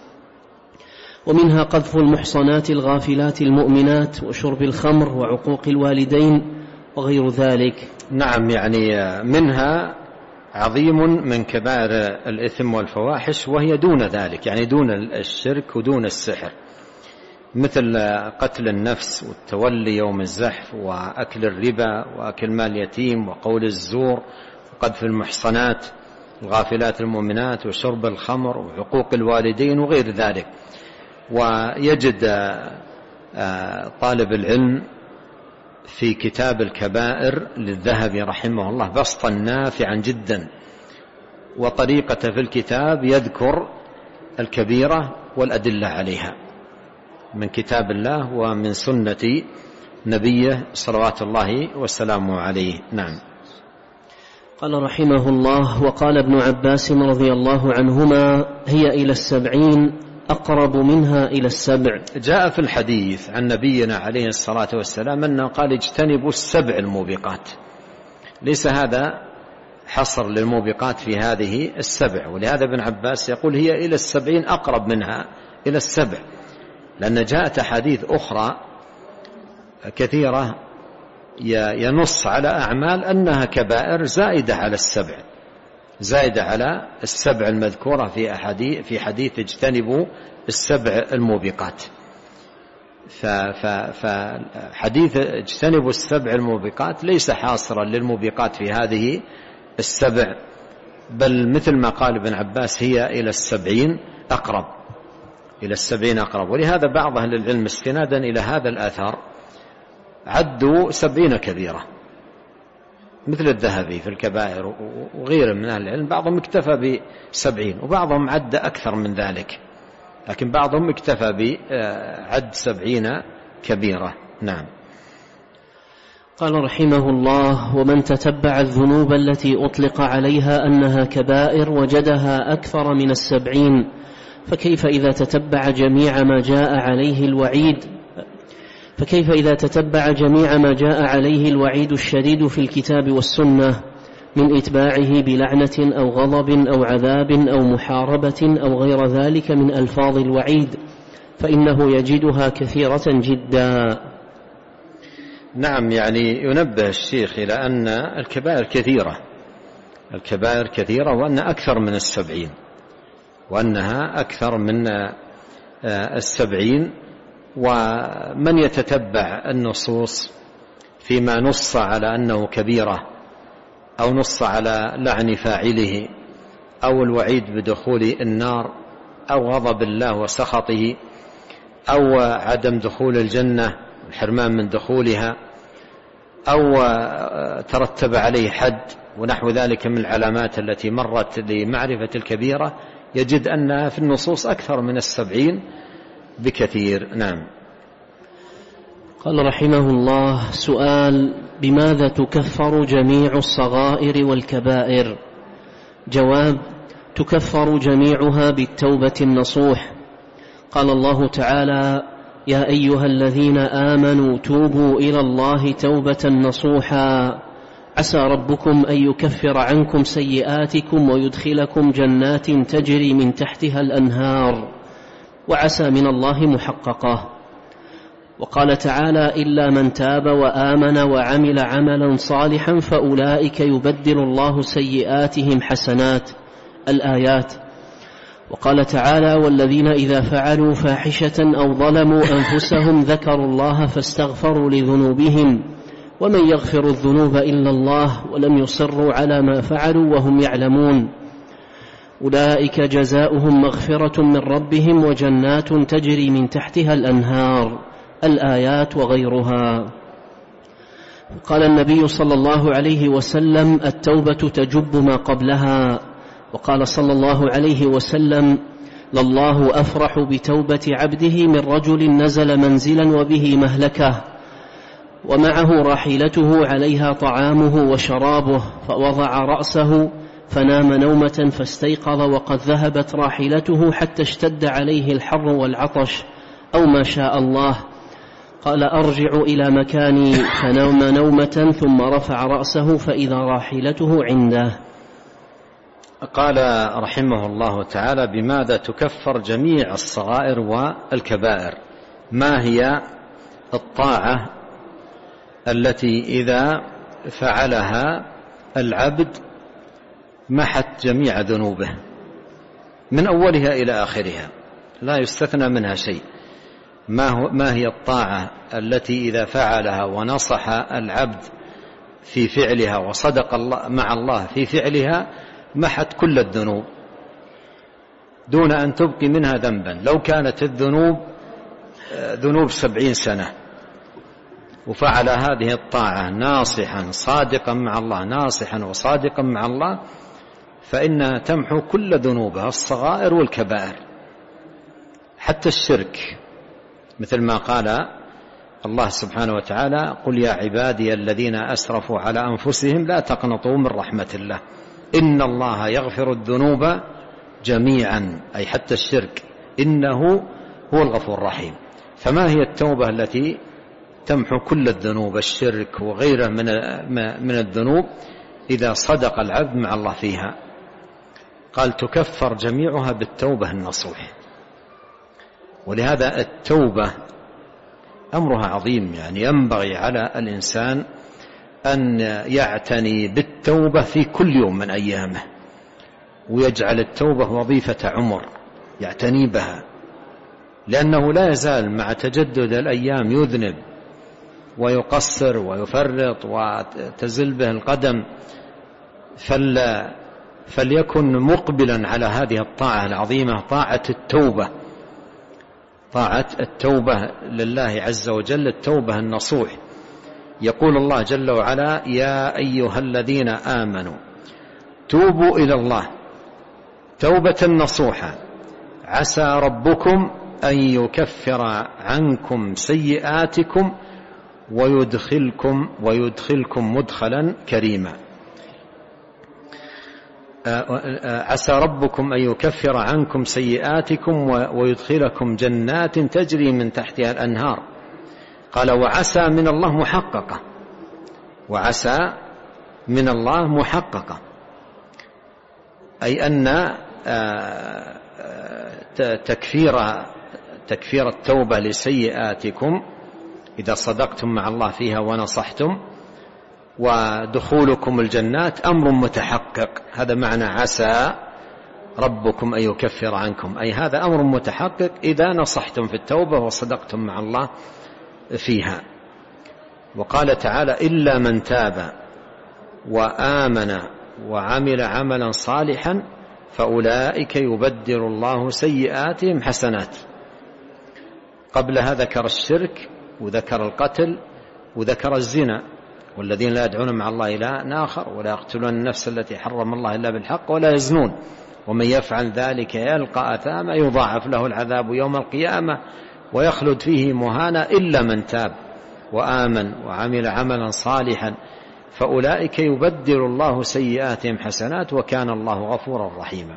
ومنها قذف المحصنات الغافلات المؤمنات وشرب الخمر وعقوق الوالدين وغير ذلك. نعم، يعني منها عظيم من كبائر الإثم والفواحش وهي دون ذلك، يعني دون الشرك ودون السحر، مثل قتل النفس والتولي يوم الزحف وأكل الربا وأكل مال اليتيم وقول الزور وقذف المحصنات الغافلات المؤمنات وشرب الخمر وعقوق الوالدين وغير ذلك. ويجد طالب العلم في كتاب الكبائر للذهبي رحمه الله بسطا نافعا جدا، وطريقة في الكتاب يذكر الكبيرة والأدلة عليها من كتاب الله ومن سنة نبيه صلوات الله والسلام عليه. نعم. قال رحمه الله: وقال ابن عباس رضي الله عنهما: هي إلى السبعين أقرب منها إلى السبع. جاء في الحديث عن نبينا عليه الصلاة والسلام أنه قال: اجتنبوا السبع الموبقات. ليس هذا حصر للموبقات في هذه السبع، ولهذا ابن عباس يقول هي إلى السبعين أقرب منها إلى السبع، لأن جاءت أحاديث أخرى كثيرة ينص على أعمال أنها كبائر زائدة على السبع، زائدة على السبع المذكورة في أحاديث في حديث اجتنبوا السبع الموبقات. فحديث اجتنبوا السبع الموبقات ليس حاصرا للموبقات في هذه السبع، بل مثل ما قال ابن عباس هي إلى السبعين أقرب إلى السبعين أقرب. ولهذا بعض أهل العلم استنادا إلى هذا الآثار عدوا سبعين كبيرة، مثل الذهبي في الكبائر وغيره من أهل العلم. بعضهم اكتفى بسبعين وبعضهم عد أكثر من ذلك، لكن بعضهم اكتفى بعد سبعين كبيرة. نعم. قال رحمه الله: ومن تتبع الذنوب التي أطلق عليها أنها كبائر وجدها أكثر من السبعين، فكيف إذا تتبع جميع ما جاء عليه الوعيد فكيف إذا تتبع جميع ما جاء عليه الوعيد الشديد في الكتاب والسنة من إتباعه بلعنة أو غضب أو عذاب أو محاربة أو غير ذلك من ألفاظ الوعيد، فإنه يجدها كثيرة جدا. نعم، يعني ينبه الشيخ إلى أن الكبائر كثيرة الكبائر كثيرة وأن أكثر من السبعين، وأنها أكثر من السبعين. ومن يتتبع النصوص فيما نص على أنه كبيرة أو نص على لعن فاعله أو الوعيد بدخول النار أو غضب الله وسخطه أو عدم دخول الجنة الحرمان من دخولها أو ترتب عليه حد ونحو ذلك من العلامات التي مرت لمعرفة الكبيرة، يجد أنها في النصوص أكثر من السبعين بكثير. نعم. قال رحمه الله: سؤال: بماذا تكفر جميع الصغائر والكبائر؟ جواب: تكفر جميعها بالتوبة النصوح. قال الله تعالى: يا أيها الذين آمنوا توبوا إلى الله توبة نصوحا عسى ربكم أن يكفر عنكم سيئاتكم ويدخلكم جنات تجري من تحتها الأنهار، وعسى من الله محققة. وقال تعالى: إلا من تاب وآمن وعمل عملا صالحا فأولئك يبدل الله سيئاتهم حسنات، الآيات. وقال تعالى: والذين إذا فعلوا فاحشة أو ظلموا أنفسهم ذكروا الله فاستغفروا لذنوبهم ومن يغفر الذنوب إلا الله ولم يصروا على ما فعلوا وهم يعلمون أولئك جزاؤهم مغفرة من ربهم وجنات تجري من تحتها الأنهار، الآيات وغيرها. قال النبي صلى الله عليه وسلم: التوبة تجب ما قبلها. وقال صلى الله عليه وسلم: لله أفرح بتوبة عبده من رجل نزل منزلا وبه مهلكة ومعه راحلته عليها طعامه وشرابه فوضع رأسه فنام نومة فاستيقظ وقد ذهبت راحلته حتى اشتد عليه الحر والعطش أو ما شاء الله، قال: أرجع إلى مكاني، فنام نومة ثم رفع رأسه فإذا راحلته عنده. قال رحمه الله تعالى: بماذا تكفر جميع الصغائر والكبائر؟ ما هي الطاعة التي إذا فعلها العبد محت جميع ذنوبه من أولها إلى آخرها لا يستثنى منها شيء؟ ما هي الطاعة التي إذا فعلها ونصح العبد في فعلها وصدق الله مع الله في فعلها محت كل الذنوب دون أن تبقي منها ذنبا، لو كانت الذنوب ذنوب سبعين سنة وفعل هذه الطاعة ناصحا صادقا مع الله ناصحا وصادقا مع الله فإنها تمحو كل ذنوبها الصغائر والكبائر حتى الشرك، مثل ما قال الله سبحانه وتعالى: قل يا عبادي الذين أسرفوا على أنفسهم لا تقنطوا من رحمة الله إن الله يغفر الذنوب جميعا، أي حتى الشرك، إنه هو الغفور الرحيم. فما هي التوبة التي تمحو كل الذنوب الشرك وغيره من من الذنوب إذا صدق العبد مع الله فيها؟ قال: تكفر جميعها بالتوبة النصوح. ولهذا التوبة أمرها عظيم، يعني ينبغي على الإنسان أن يعتني بالتوبة في كل يوم من أيامه ويجعل التوبة وظيفة عمر يعتني بها، لأنه لا يزال مع تجدد الأيام يذنب ويقصر ويفرط وتزل به القدم، فل فليكن مقبلا على هذه الطاعة العظيمة، طاعة التوبة، طاعة التوبة لله عز وجل، التوبة النصوح. يقول الله جل وعلا: يا أيها الذين آمنوا توبوا إلى الله توبة نصوحا عسى ربكم أن يكفر عنكم سيئاتكم ويدخلكم ويدخلكم مدخلا كريما. عسى ربكم أن يكفر عنكم سيئاتكم ويدخلكم جنات تجري من تحتها الأنهار. قال: وعسى من الله محققة، وعسى من الله محققة، أي أن تكفير تكفير التوبة لسيئاتكم إذا صدقتم مع الله فيها ونصحتم ودخولكم الجنات أمر متحقق. هذا معنى عسى ربكم أن يكفر عنكم، أي هذا أمر متحقق إذا نصحتم في التوبة وصدقتم مع الله فيها. وقال تعالى: إلا من تاب وآمن وعمل عملا صالحا فأولئك يبدل الله سيئاتهم حسنات. قبلها ذكر الشرك وذكر القتل وذكر الزنا: والذين لا يدعون مع الله إلها آخر ولا يقتلون النفس التي حرم الله إلا بالحق ولا يزنون ومن يفعل ذلك يلقى أثاما يضاعف له العذاب يوم القيامة ويخلد فيه مهانا إلا من تاب وآمن وعمل عملا صالحا فأولئك يبدل الله سيئاتهم حسنات وكان الله غفورا رحيما.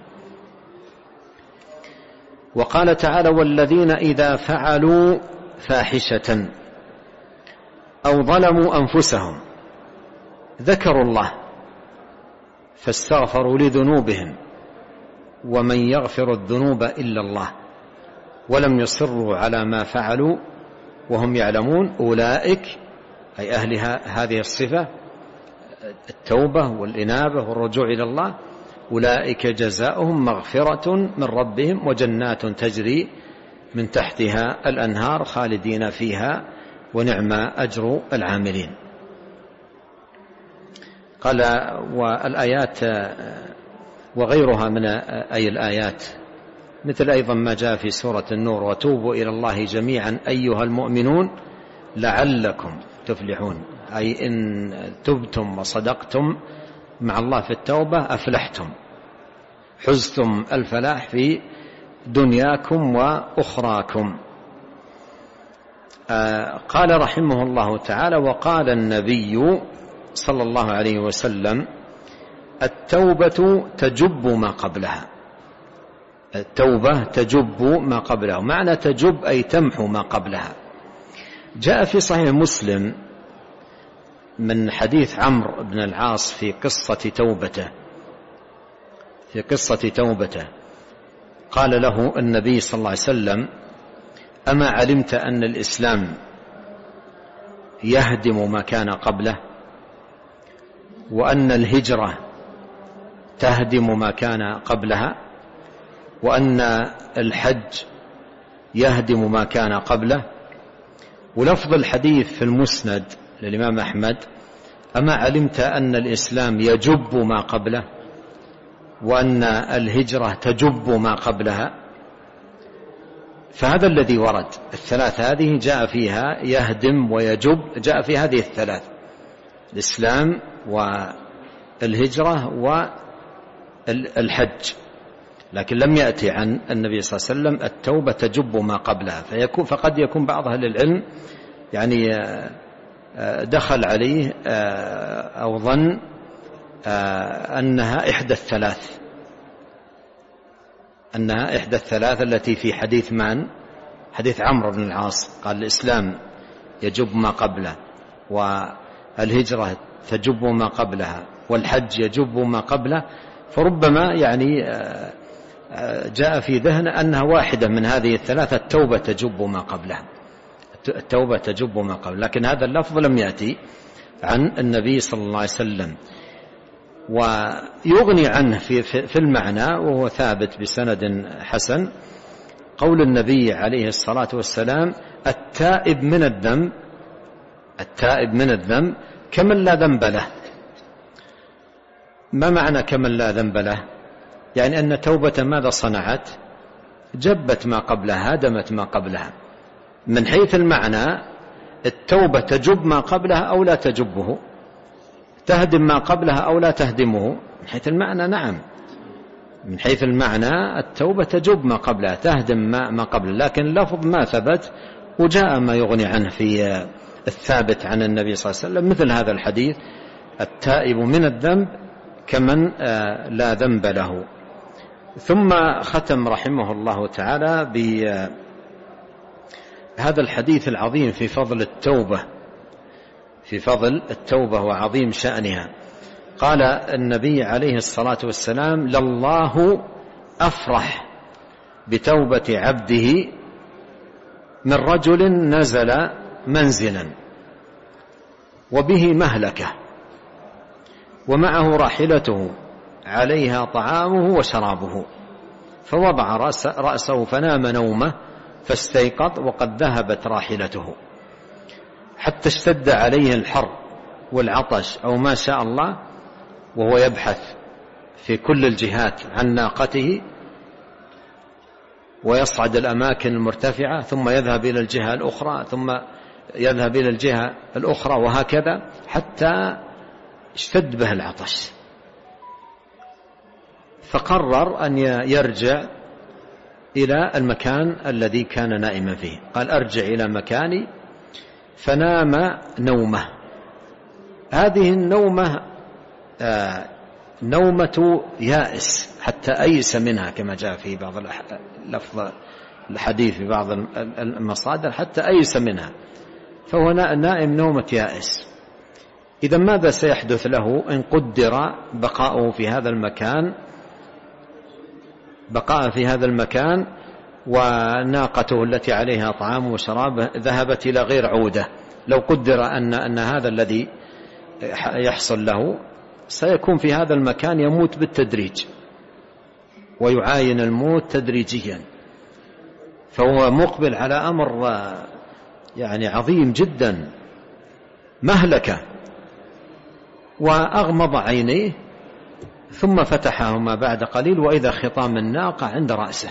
وقال تعالى: والذين إذا فعلوا فاحشة أو ظلموا أنفسهم ذكروا الله فاستغفروا لذنوبهم ومن يغفر الذنوب إلا الله ولم يصروا على ما فعلوا وهم يعلمون أولئك، أي أهل هذه الصفة التوبة والإنابة والرجوع إلى الله، أولئك جزاؤهم مغفرة من ربهم وجنات تجري من تحتها الأنهار خالدين فيها ونعم أجر العاملين. قال: والآيات وغيرها من أي الآيات مثل أيضا ما جاء في سورة النور: وتوبوا إلى الله جميعا أيها المؤمنون لعلكم تفلحون، أي إن تبتم وصدقتم مع الله في التوبة أفلحتم، حزتم الفلاح في دنياكم وأخراكم. آه قال رحمه الله تعالى: وقال النبي صلى الله عليه وسلم: التوبة تجب ما قبلها. التوبة تجب ما قبلها، معنى تجب أي تمحو ما قبلها. جاء في صحيح مسلم من حديث عمرو بن العاص في قصة توبته في قصة توبته قال له النبي صلى الله عليه وسلم: أما علمت أن الإسلام يهدم ما كان قبله، وأن الهجرة تهدم ما كان قبلها، وأن الحج يهدم ما كان قبله؟ ولفظ الحديث في المسند للإمام أحمد: أما علمت أن الإسلام يجب ما قبله، وأن الهجرة تجب ما قبلها؟ فهذا الذي ورد. الثلاث هذه جاء فيها يهدم ويجب، جاء في هذه الثلاث: الإسلام والهجرة والحج. لكن لم يأتي عن النبي صلى الله عليه وسلم التوبة تجب ما قبلها، فيكون فقد يكون بعض أهل العلم يعني دخل عليه أو ظن أنها إحدى الثلاث أنها إحدى الثلاث التي في حديث من؟ حديث عمرو بن العاص، قال: الإسلام يجب ما قبله، والهجرة تجب ما قبلها، والحج يجب ما قبله. فربما يعني جاء في ذهن أنها واحدة من هذه الثلاثة: التوبة تجب ما قبلها، التوبة تجب ما قبل. لكن هذا اللفظ لم يأتي عن النبي صلى الله عليه وسلم. ويغني عنه في, في المعنى، وهو ثابت بسند حسن، قول النبي عليه الصلاة والسلام: التائب من الذنب التائب من الذنب كمن لا ذنب له. ما معنى كمن لا ذنب له؟ يعني أن توبة ماذا صنعت؟ جبت ما قبلها، هدمت ما قبلها. من حيث المعنى التوبة تجب ما قبلها أو لا تجبه، تهدم ما قبلها أو لا تهدمه. من حيث المعنى نعم، من حيث المعنى التوبة تجب ما قبلها، تهدم ما, ما قبلها. لكن اللفظ ما ثبت، وجاء ما يغني عنه في الثابت عن النبي صلى الله عليه وسلم، مثل هذا الحديث: التائب من الذنب كمن لا ذنب له. ثم ختم رحمه الله تعالى بهذا الحديث العظيم في فضل التوبة في فضل التوبة وعظيم شأنها. قال النبي عليه الصلاة والسلام: لله أفرح بتوبة عبده من رجل نزل منزلا وبه مهلكة ومعه راحلته عليها طعامه وشرابه فوضع رأسه فنام نومه فاستيقظ وقد ذهبت راحلته، حتى اشتد عليه الحر والعطش أو ما شاء الله، وهو يبحث في كل الجهات عن ناقته ويصعد الأماكن المرتفعة ثم يذهب إلى الجهة الأخرى ثم يذهب إلى الجهة الأخرى وهكذا حتى اشتد به العطش، فقرر أن يرجع إلى المكان الذي كان نائما فيه. قال أرجع إلى مكاني، فنام نومه. هذه النومة آه نومة يائس حتى أيس منها، كما جاء في بعض لفظ الحديث في بعض المصادر حتى أيس منها، فهو نائم نومة يائس. إذا ماذا سيحدث له إن قدر بقاؤه في هذا المكان بقاء في هذا المكان وناقته التي عليها طعام وشراب ذهبت إلى غير عودة؟ لو قدر أن, أن هذا الذي يحصل له سيكون في هذا المكان يموت بالتدريج ويعاين الموت تدريجيا، فهو مقبل على أمر يعني عظيم جدا، مهلكة. وأغمض عينيه ثم فتحهما بعد قليل وإذا خطام الناقة عند رأسه.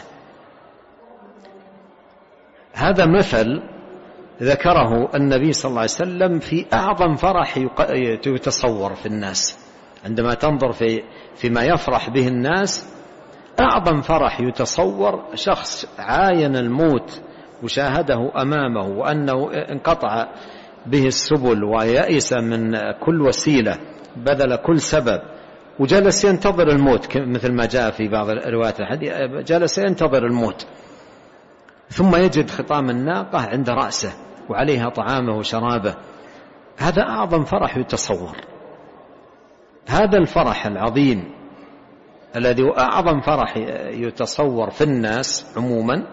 هذا مثل ذكره النبي صلى الله عليه وسلم في أعظم فرح يتصور في الناس. عندما تنظر في فيما يفرح به الناس، أعظم فرح يتصور شخص عاين الموت وشاهده أمامه وأنه انقطع به السبل ويأس من كل وسيلة بذل كل سبب وجلس ينتظر الموت، مثل ما جاء في بعض الروايات الحديث جلس ينتظر الموت، ثم يجد خطام الناقة عند رأسه وعليها طعامه وشرابه. هذا أعظم فرح يتصور. هذا الفرح العظيم الذي هو أعظم فرح يتصور في الناس عموما،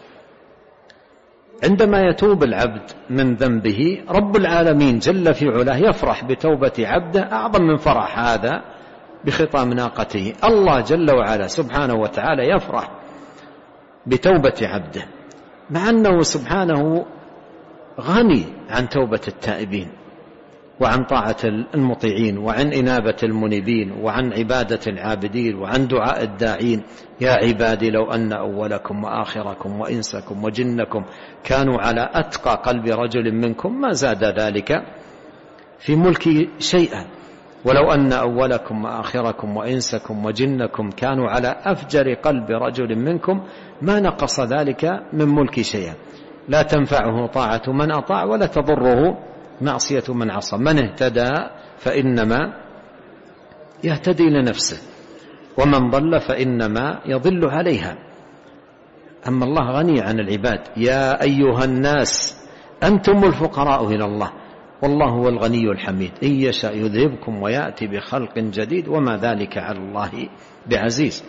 عندما يتوب العبد من ذنبه رب العالمين جل في علاه يفرح بتوبة عبده أعظم من فرح هذا بخطام ناقته. الله جل وعلا سبحانه وتعالى يفرح بتوبة عبده، مع أنه سبحانه غني عن توبة التائبين وعن طاعة المطيعين وعن إنابة المنيبين وعن عبادة العابدين وعن دعاء الداعين. يا عبادي لو أن أولكم وآخركم وإنسكم وجنكم كانوا على أتقى قلب رجل منكم ما زاد ذلك في ملكي شيئا، ولو أن أولكم وآخركم وإنسكم وجنكم كانوا على أفجر قلب رجل منكم ما نقص ذلك من ملكي شيئا. لا تنفعه طاعة من أطاع ولا تضره معصية من عصى. من اهتدى فإنما يهتدي لنفسه ومن ضل فإنما يضل عليها. أما الله غني عن العباد. يا أيها الناس أنتم الفقراء إلى الله والله هو الغني الحميد إن يشاء يذهبكم ويأتي بخلق جديد وما ذلك على الله بعزيز.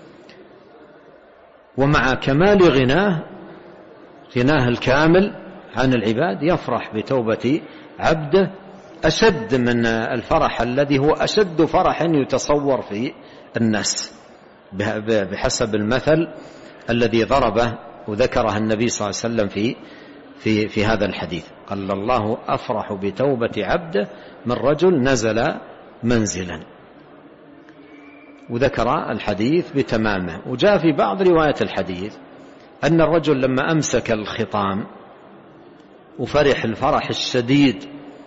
ومع كمال غناه غناه الكامل عن العباد يفرح بتوبة عبده أشد من الفرح الذي هو أشد فرح يتصور في الناس، بحسب المثل الذي ضربه وذكره النبي صلى الله عليه وسلم في في في هذا الحديث. قال الله أفرح بتوبة عبده من رجل نزل منزلا، وذكر الحديث بتمامه. وجاء في بعض روايات الحديث أن الرجل لما أمسك الخطام وفرح الفرح الشديد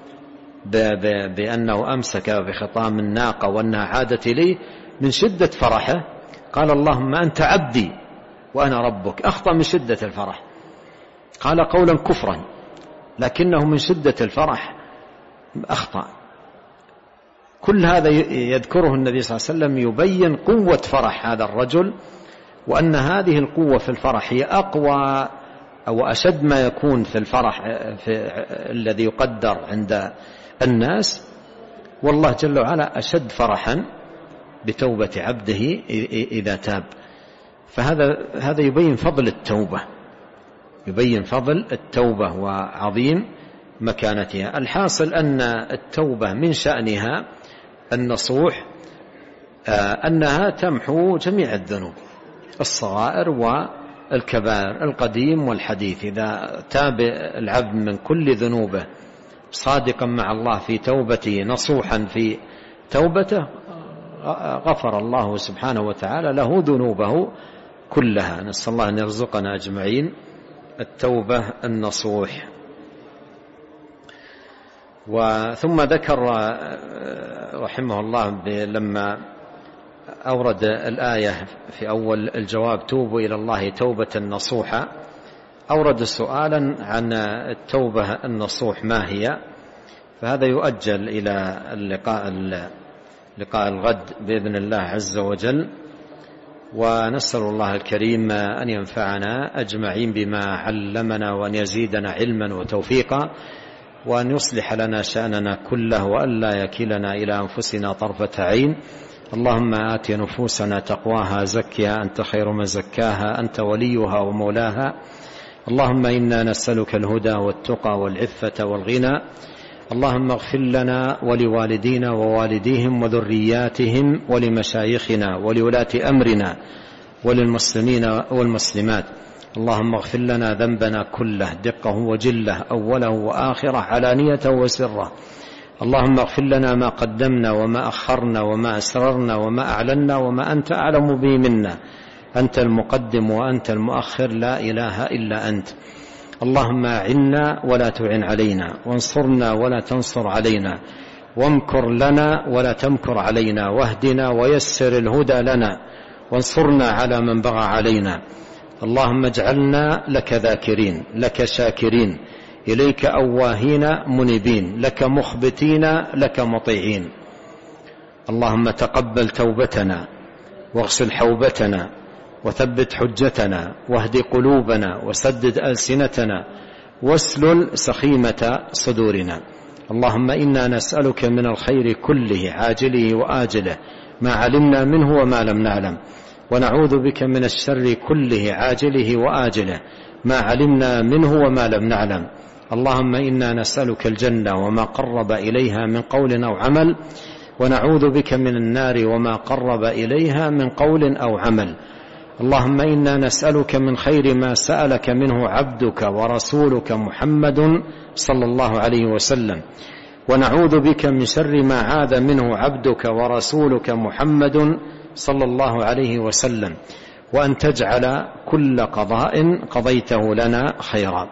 بأنه أمسك بخطام الناقة وأنها عادت إليه، من شدة فرحه قال اللهم أنت عبدي وأنا ربك. أخطأ من شدة الفرح، قال قولا كفرا، لكنه من شدة الفرح أخطأ. كل هذا يذكره النبي صلى الله عليه وسلم يبين قوة فرح هذا الرجل، وأن هذه القوة في الفرح هي أقوى أو أشد ما يكون في الفرح في الذي يقدر عند الناس، والله جل وعلا أشد فرحا بتوبة عبده إذا تاب. فهذا هذا يبين فضل التوبة، يبين فضل التوبة وعظيم مكانتها. الحاصل أن التوبة من شأنها النصوح، أنها تمحو جميع الذنوب، الصغائر والكبائر، القديم والحديث. إذا تاب العبد من كل ذنوبه صادقا مع الله في توبته نصوحا في توبته غفر الله سبحانه وتعالى له ذنوبه كلها. نسأل الله أن يرزقنا أجمعين التوبة النصوح. وثم ذكر رحمه الله لما أورد الآية في أول الجواب توبوا إلى الله توبة نصوحا، أورد سؤالا عن التوبة النصوح ما هي، فهذا يؤجل إلى اللقاء لقاء الغد بإذن الله عز وجل. ونسأل الله الكريم أن ينفعنا أجمعين بما علمنا، وأن يزيدنا علما وتوفيقا، وأن يصلح لنا شأننا كله، وأن لا يكلنا إلى أنفسنا طرفة عين. اللهم آت نفوسنا تقواها زكها أنت خير من زكاها أنت وليها ومولاها. اللهم إنا نسألك الهدى والتقى والعفة والغنى. اللهم اغفر لنا ولوالدينا ووالديهم وذرياتهم ولمشايخنا ولولاة أمرنا وللمسلمين والمسلمات. اللهم اغفر لنا ذنبنا كله دقه وجله أوله وآخره علانيته وسره. اللهم اغفر لنا ما قدمنا وما أخرنا وما أسررنا وما أعلنا وما أنت أعلم به منا. أنت المقدم وأنت المؤخر، لا إله إلا أنت. اللهم أعنا ولا تعن علينا، وانصرنا ولا تنصر علينا، وامكر لنا ولا تمكر علينا، واهدنا ويسر الهدى لنا، وانصرنا على من بغى علينا. اللهم اجعلنا لك ذاكرين، لك شاكرين، إليك أواهين منيبين، لك مخبتين، لك مطيعين. اللهم تقبل توبتنا، واغسل حوبتنا، وثبت حجتنا، واهد قلوبنا، وسدد ألسنتنا، واسلل سخيمة صدورنا. اللهم إنا نسألك من الخير كله عاجله وآجله ما علمنا منه وما لم نعلم، ونعوذ بك من الشر كله عاجله وآجله ما علمنا منه وما لم نعلم. اللهم إنا نسألك الجنة وما قرب إليها من قول أو عمل، ونعوذ بك من النار وما قرب إليها من قول أو عمل. اللهم إنا نسألك من خير ما سألك منه عبدك ورسولك محمد صلى الله عليه وسلم، ونعوذ بك من شر ما عاذ منه عبدك ورسولك محمد صلى الله عليه وسلم، وأن تجعل كل قضاء قضيته لنا خيرا.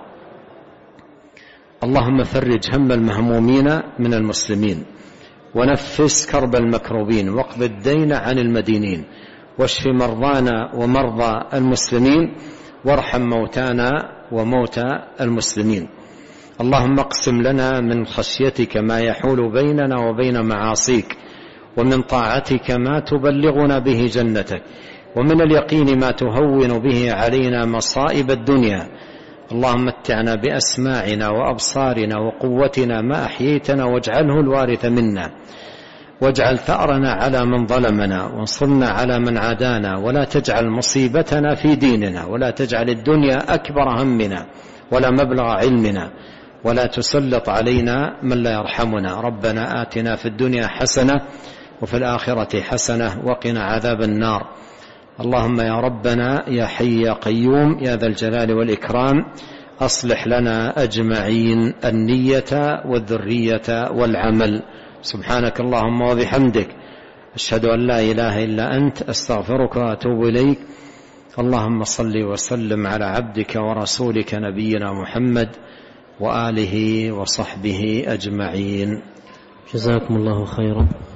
اللهم فرج هم المهمومين من المسلمين، ونفس كرب المكروبين، واقض الدين عن المدينين، واشف مرضانا ومرضى المسلمين، وارحم موتانا وموتى المسلمين. اللهم اقسم لنا من خشيتك ما يحول بيننا وبين معاصيك، ومن طاعتك ما تبلغنا به جنتك، ومن اليقين ما تهون به علينا مصائب الدنيا. اللهم متعنا بأسماعنا وأبصارنا وقوتنا ما أحييتنا، واجعله الوارث منا، واجعل ثأرنا على من ظلمنا، وانصرنا على من عادانا، ولا تجعل مصيبتنا في ديننا، ولا تجعل الدنيا أكبر همنا ولا مبلغ علمنا، ولا تسلط علينا من لا يرحمنا. ربنا آتنا في الدنيا حسنة وفي الآخرة حسنة وقنا عذاب النار. اللهم يا ربنا يا حي يا قيوم يا ذا الجلال والإكرام، أصلح لنا أجمعين النية والذرية والعمل. سبحانك اللهم وبحمدك، أشهد أن لا إله إلا أنت، أستغفرك وأتوب إليك. اللهم صل وسلم على عبدك ورسولك نبينا محمد وآله وصحبه أجمعين. جزاكم الله خيرا.